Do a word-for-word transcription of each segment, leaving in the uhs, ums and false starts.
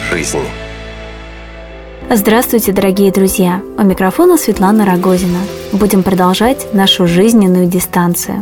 жизнь. Здравствуйте, дорогие друзья! У микрофона Светлана Рогозина. Будем продолжать нашу жизненную дистанцию.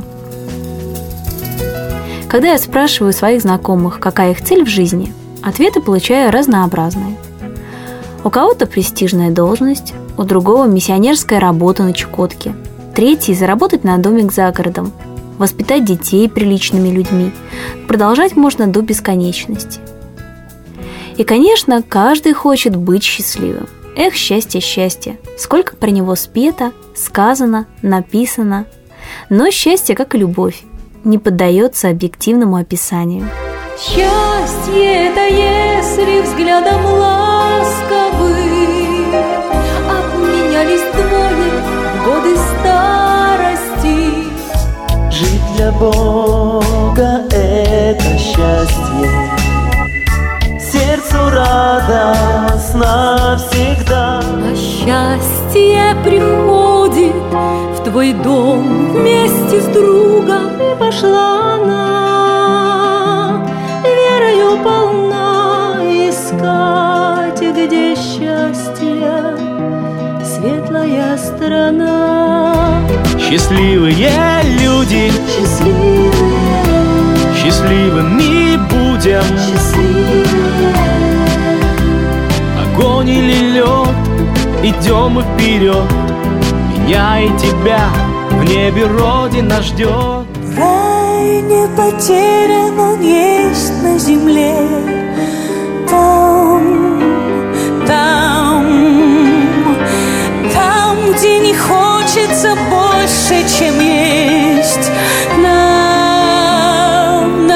Когда я спрашиваю своих знакомых, какая их цель в жизни, ответы получаю разнообразные. У кого-то престижная должность, у другого миссионерская работа на Чукотке, третий – заработать на домик за городом, воспитать детей приличными людьми. Продолжать можно до бесконечности. И, конечно, каждый хочет быть счастливым. Эх, счастье, счастье! Сколько про него спето, сказано, написано. Но счастье, как и любовь, не поддается объективному описанию. Счастье – это если взглядом ласковым обменялись двое в годы старости. Жить для Бога – это счастье, сердцу радостно всегда. А счастье приходит в твой дом вместе с другом. И пошла она, верою полна, искать, где счастье, светлая страна. Счастливые люди, Счастливые, счастливыми будем. счастливые. Огонь или лед, идем мы вперед. Меня и тебя в небе Родина ждет. Рай не потерян, он есть на земле. Там, там, там, где не хочется больше, чем есть нам,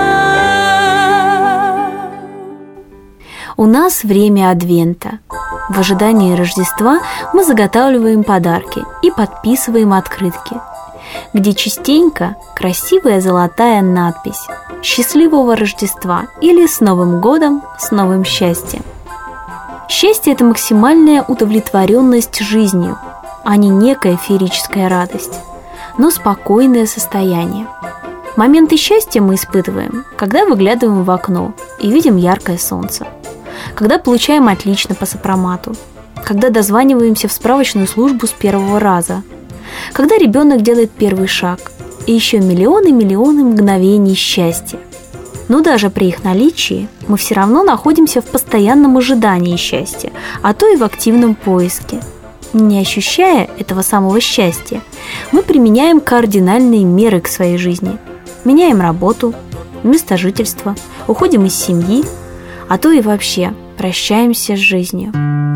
нам. У нас время Адвента. В ожидании Рождества мы заготавливаем подарки и подписываем открытки, где частенько красивая золотая надпись «Счастливого Рождества» или «С Новым годом, с новым счастьем». Счастье – это максимальная удовлетворенность жизнью, а не некая феерическая радость, но спокойное состояние. Моменты счастья мы испытываем, когда выглядываем в окно и видим яркое солнце, когда получаем отлично по сопромату, когда дозваниваемся в справочную службу с первого раза, когда ребенок делает первый шаг, и еще миллионы-миллионы мгновений счастья. Но даже при их наличии мы все равно находимся в постоянном ожидании счастья, а то и в активном поиске. Не ощущая этого самого счастья, мы применяем кардинальные меры к своей жизни. Меняем работу, место жительства, уходим из семьи, а то и вообще прощаемся с жизнью.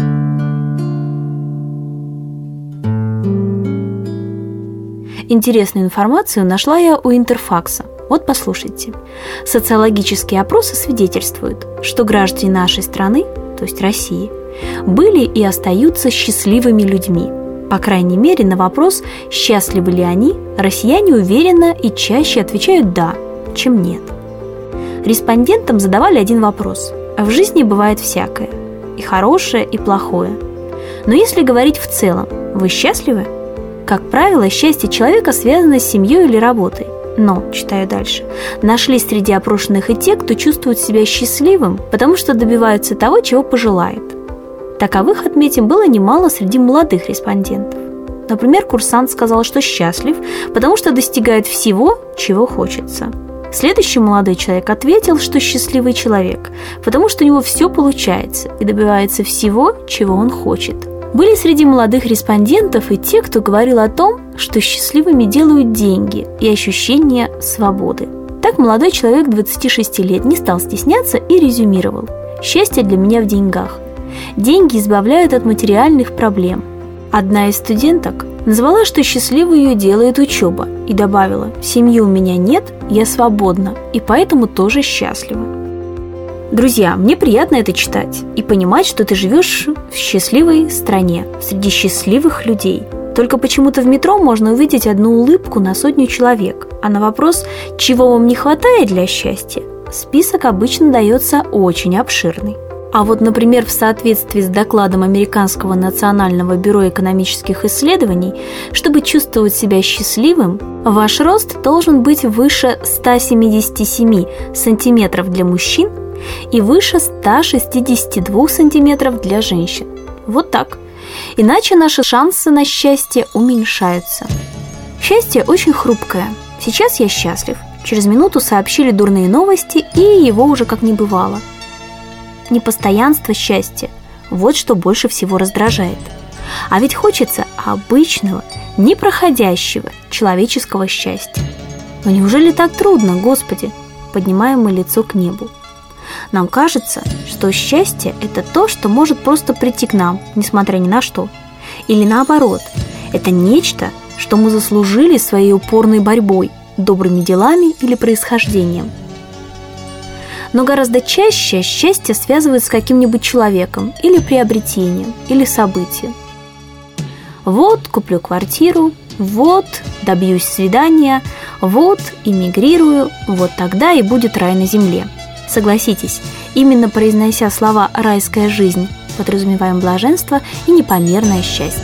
Интересную информацию нашла я у Интерфакса. Вот послушайте. Социологические опросы свидетельствуют, что граждане нашей страны, то есть России, были и остаются счастливыми людьми. По крайней мере, на вопрос, счастливы ли они, россияне уверенно и чаще отвечают «да», чем «нет». Респондентам задавали один вопрос. В жизни бывает всякое, и хорошее, и плохое. Но если говорить в целом, вы счастливы? Как правило, счастье человека связано с семьей или работой. Но, читаю дальше, нашлись среди опрошенных и те, кто чувствует себя счастливым, потому что добиваются того, чего пожелает. Таковых, отметим, было немало среди молодых респондентов. Например, курсант сказал, что счастлив, потому что достигает всего, чего хочется. Следующий молодой человек ответил, что счастливый человек, потому что у него все получается и добивается всего, чего он хочет. Были среди молодых респондентов и те, кто говорил о том, что счастливыми делают деньги и ощущение свободы. Так молодой человек двадцати шести лет не стал стесняться и резюмировал: «Счастье для меня в деньгах. Деньги избавляют от материальных проблем». Одна из студенток назвала, что счастливой ее делает учеба, и добавила: «Семьи у меня нет, я свободна, и поэтому тоже счастлива». Друзья, мне приятно это читать и понимать, что ты живешь в счастливой стране, среди счастливых людей. Только почему-то в метро можно увидеть одну улыбку на сотню человек, а на вопрос, чего вам не хватает для счастья, список обычно дается очень обширный. А вот, например, в соответствии с докладом Американского национального бюро экономических исследований, чтобы чувствовать себя счастливым, ваш рост должен быть выше ста семидесяти семи сантиметров для мужчин и выше ста шестидесяти двух сантиметров для женщин. Вот так. Иначе наши шансы на счастье уменьшаются. Счастье очень хрупкое. Сейчас я счастлив. Через минуту сообщили дурные новости, и его уже как не бывало. Непостоянство счастья – вот что больше всего раздражает. А ведь хочется обычного, непроходящего человеческого счастья. Но неужели так трудно, Господи? Поднимаем мы лицо к небу. Нам кажется, что счастье – это то, что может просто прийти к нам, несмотря ни на что. Или наоборот, это нечто, что мы заслужили своей упорной борьбой, добрыми делами или происхождением. Но гораздо чаще счастье связывают с каким-нибудь человеком или приобретением, или событием. Вот куплю квартиру, вот добьюсь свидания, вот эмигрирую, вот тогда и будет рай на земле. Согласитесь, именно произнося слова «райская жизнь» подразумеваем блаженство и непомерное счастье.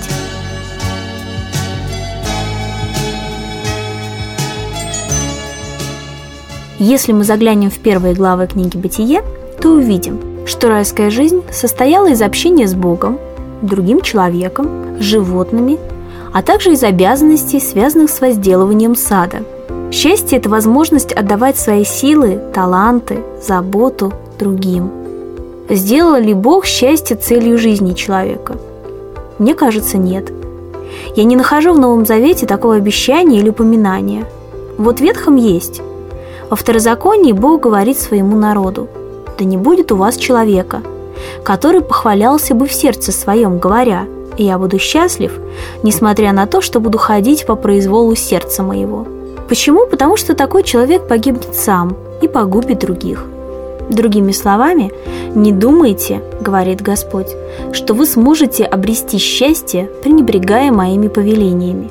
Если мы заглянем в первые главы книги «Бытие», то увидим, что райская жизнь состояла из общения с Богом, другим человеком, животными, а также из обязанностей, связанных с возделыванием сада. Счастье – это возможность отдавать свои силы, таланты, заботу другим. Сделал ли Бог счастье целью жизни человека? Мне кажется, нет. Я не нахожу в Новом Завете такого обещания или упоминания. Вот в Ветхом есть. Во Второзаконии Бог говорит своему народу: «Да не будет у вас человека, который похвалялся бы в сердце своем, говоря: я буду счастлив, несмотря на то, что буду ходить по произволу сердца моего». Почему? Потому что такой человек погибнет сам и погубит других. Другими словами, не думайте, говорит Господь, что вы сможете обрести счастье, пренебрегая моими повелениями.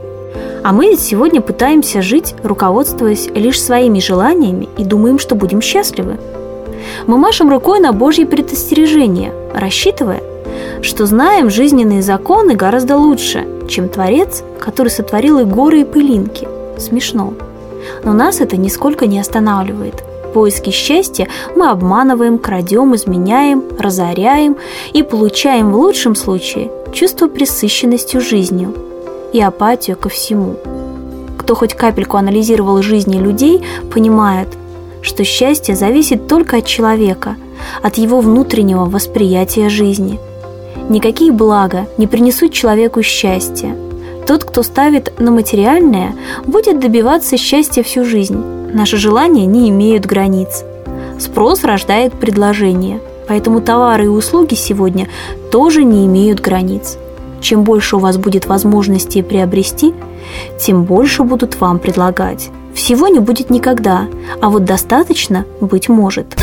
А мы ведь сегодня пытаемся жить, руководствуясь лишь своими желаниями, и думаем, что будем счастливы. Мы машем рукой на Божьи предостережения, рассчитывая, что знаем жизненные законы гораздо лучше, чем Творец, который сотворил и горы, и пылинки. Смешно. Но нас это нисколько не останавливает. В поиске счастья мы обманываем, крадем, изменяем, разоряем и получаем в лучшем случае чувство пресыщенностью жизнью и апатию ко всему. Кто хоть капельку анализировал жизни людей, понимает, что счастье зависит только от человека, от его внутреннего восприятия жизни. Никакие блага не принесут человеку счастья. Тот, кто ставит на материальное, будет добиваться счастья всю жизнь. Наши желания не имеют границ. Спрос рождает предложение, поэтому товары и услуги сегодня тоже не имеют границ. Чем больше у вас будет возможностей приобрести, тем больше будут вам предлагать. Всего не будет никогда, а вот достаточно быть может.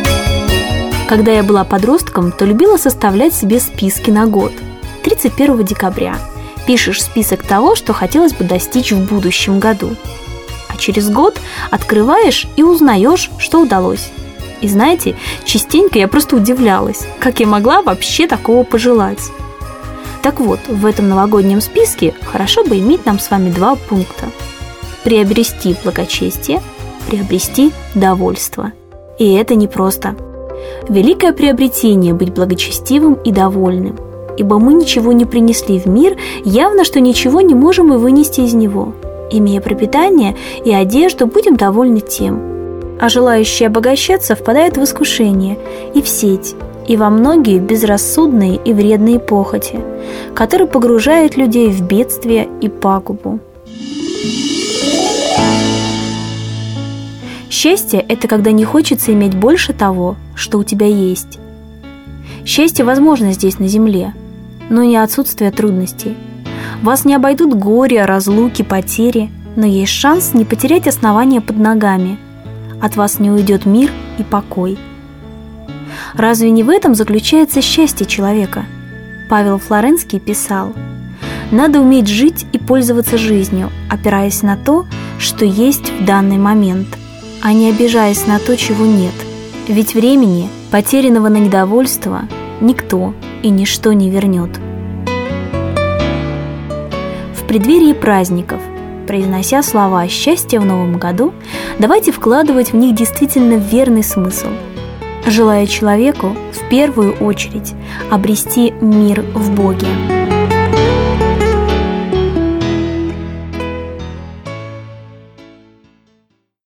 Когда я была подростком, то любила составлять себе списки на год. тридцать первого декабря пишешь список того, что хотелось бы достичь в будущем году. А через год открываешь и узнаешь, что удалось. И знаете, частенько я просто удивлялась, как я могла вообще такого пожелать. Так вот, в этом новогоднем списке хорошо бы иметь нам с вами два пункта. Приобрести благочестие, приобрести довольство. И это непросто. Великое приобретение быть благочестивым и довольным, ибо мы ничего не принесли в мир, явно, что ничего не можем и вынести из него. Имея пропитание и одежду, будем довольны тем. А желающие обогащаться впадают в искушение и в сеть, и во многие безрассудные и вредные похоти, которые погружают людей в бедствие и пагубу. Счастье – это когда не хочется иметь больше того, что у тебя есть. Счастье возможно здесь на земле, но не отсутствие трудностей. Вас не обойдут горя, разлуки, потери, но есть шанс не потерять основания под ногами. От вас не уйдет мир и покой. Разве не в этом заключается счастье человека? Павел Флоренский писал: «Надо уметь жить и пользоваться жизнью, опираясь на то, что есть в данный момент, а не обижаясь на то, чего нет. Ведь времени, потерянного на недовольство, никто и ничто не вернет». В преддверии праздников, произнося слова «счастье в новом году», давайте вкладывать в них действительно верный смысл. желая человеку в первую очередь обрести мир в Боге.